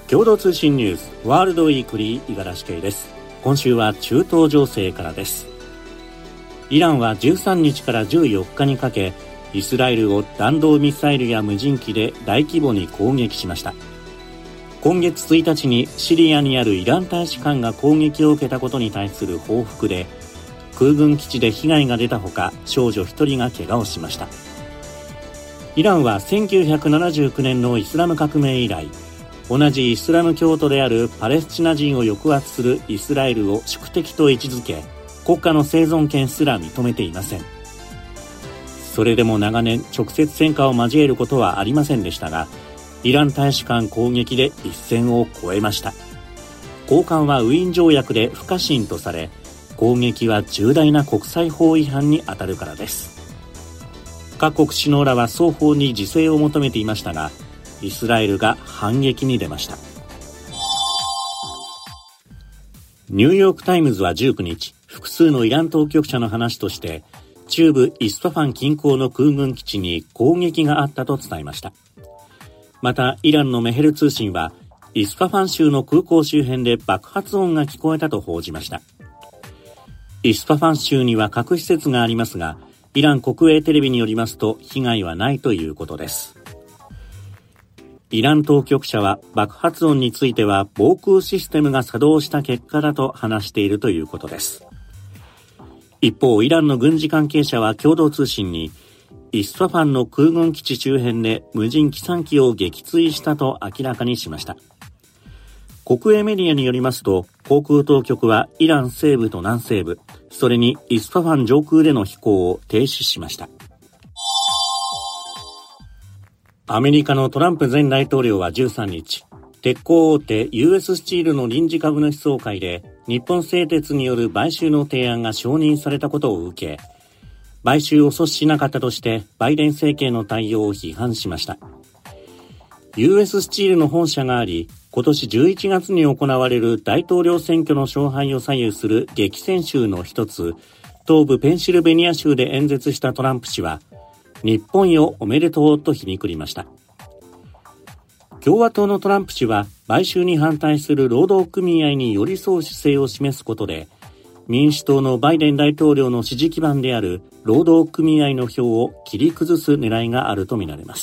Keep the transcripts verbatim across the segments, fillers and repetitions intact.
共同通信ニュースワールドウィークリー五十嵐圭です。今週は中東情勢からです。イランはじゅうさんにちからじゅうよっかにかけ、イスラエルを弾道ミサイルや無人機で大規模に攻撃しました。今月ついたちにシリアにあるイラン大使館が攻撃を受けたことに対する報復で、空軍基地で被害が出たほか、少女ひとりが怪我をしました。イランはせんきゅうひゃくななじゅうきゅうねんのイスラム革命以来、同じイスラム教徒であるパレスチナ人を抑圧するイスラエルを宿敵と位置づけ、国家の生存権すら認めていません。それでも長年直接戦火を交えることはありませんでしたが、イラン大使館攻撃で一線を越えました。高官はウィーン条約で不可侵とされ、攻撃は重大な国際法違反に当たるからです。各国首脳らは双方に自制を求めていましたが、イスラエルが反撃に出ました。ニューヨークタイムズはじゅうくにち、複数のイラン当局者の話として、中部イスファファン近郊の空軍基地に攻撃があったと伝えました。また、イランのメヘル通信は、イスファファン州の空港周辺で爆発音が聞こえたと報じました。イスファファン州には核施設がありますが、イラン国営テレビによりますと被害はないということです。イラン当局者は爆発音については防空システムが作動した結果だと話しているということです。一方、イランの軍事関係者は共同通信に、イスファファンの空軍基地周辺で無人機さんきを撃墜したと明らかにしました。国営メディアによりますと、航空当局はイラン西部と南西部、それにイスファファン上空での飛行を停止しました。アメリカのトランプ前大統領はじゅうさんにち、鉄鋼大手 ユーエス スチールの臨時株主総会で、日本製鉄による買収の提案が承認されたことを受け、買収を阻止しなかったとしてバイデン政権の対応を批判しました。ユーエス スチールの本社があり、今年じゅういちがつに行われる大統領選挙の勝敗を左右する激戦州の一つ、東部ペンシルベニア州で演説したトランプ氏は、日本よおめでとうと皮肉りました。共和党のトランプ氏は買収に反対する労働組合に寄り添う姿勢を示すことで、民主党のバイデン大統領の支持基盤である労働組合の票を切り崩す狙いがあるとみられます。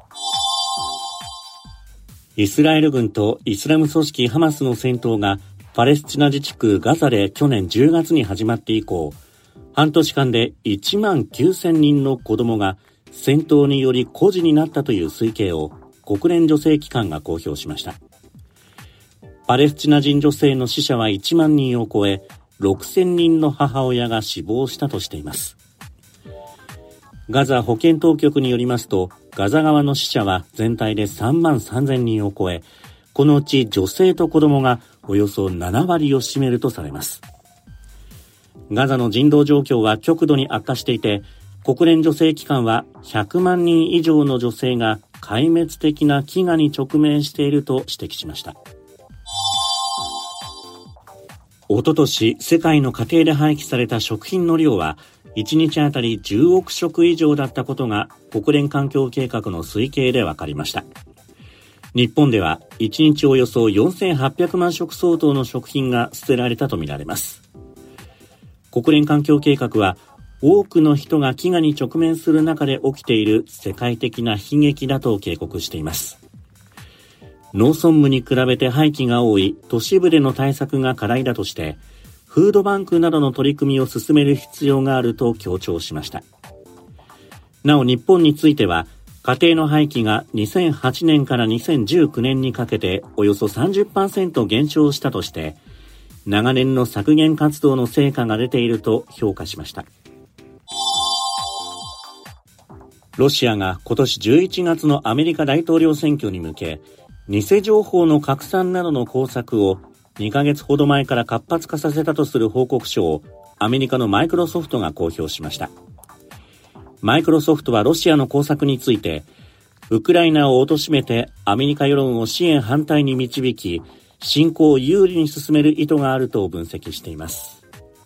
イスラエル軍とイスラム組織ハマスの戦闘がパレスチナ自治区ガザで去年じゅうがつに始まって以降、半年間でいちまんきゅうせんにんの子供が戦闘により孤児になったという推計を国連女性機関が公表しました。パレスチナ人女性の死者はいちまんにんを超え、ろくせんにんの母親が死亡したとしています。ガザ保健当局によりますと、ガザ側の死者は全体でさんまんさんぜんにんを超え、このうち女性と子供がおよそななわりを占めるとされます。ガザの人道状況は極度に悪化していて、国連女性機関はひゃくまんにん以上の女性が壊滅的な飢餓に直面していると指摘しました。おととし、世界の家庭で廃棄された食品の量はいちにちあたりじゅうおくしょく以上だったことが国連環境計画の推計で分かりました。日本ではいちにちおよそよんせんはっぴゃくまんしょく相当の食品が捨てられたとみられます。国連環境計画は、多くの人が飢餓に直面する中で起きている世界的な悲劇だと警告しています。農村部に比べて廃棄が多い都市部での対策が課題だとして、フードバンクなどの取り組みを進める必要があると強調しました。なお日本については、家庭の廃棄がにせんはちねんからにせんじゅうきゅうねんにかけておよそ さんじゅっパーセント 減少したとして、長年の削減活動の成果が出ていると評価しました。ロシアが今年じゅういちがつのアメリカ大統領選挙に向け、偽情報の拡散などの工作をにかげつほど前から活発化させたとする報告書をアメリカのマイクロソフトが公表しました。マイクロソフトはロシアの工作について、ウクライナを貶めてアメリカ世論を支援反対に導き、侵攻を有利に進める意図があると分析しています。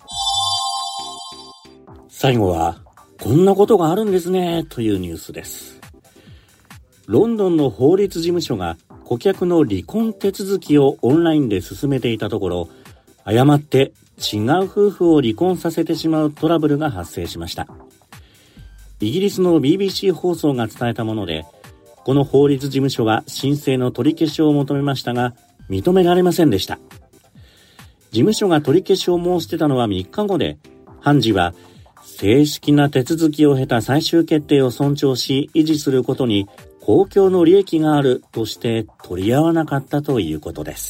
最後は、こんなことがあるんですねというニュースです。ロンドンの法律事務所が顧客の離婚手続きをオンラインで進めていたところ、誤って違う夫婦を離婚させてしまうトラブルが発生しました。イギリスの ビービーシー 放送が伝えたもので、この法律事務所は申請の取り消しを求めましたが、認められませんでした。事務所が取り消しを申し出たのはみっかごで、判事は正式な手続きを経た最終決定を尊重し維持することに公共の利益があるとして取り合わなかったということです。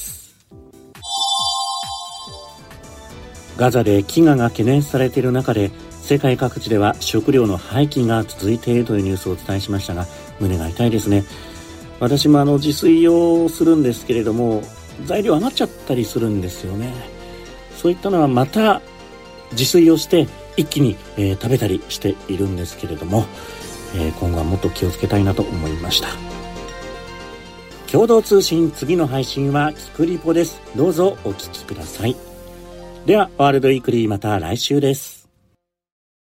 ガザで飢餓が懸念されている中で、世界各地では食料の廃棄が続いているというニュースをお伝えしましたが、胸が痛いですね。私もあの自炊をするんですけれども、材料余っちゃったりするんですよね。そういったのはまた自炊をして一気に、えー、食べたりしているんですけれども、えー、今後はもっと気をつけたいなと思いました。共同通信、次の配信はキクリポです。どうぞお聞きください。ではワールドウィークリー、また来週です。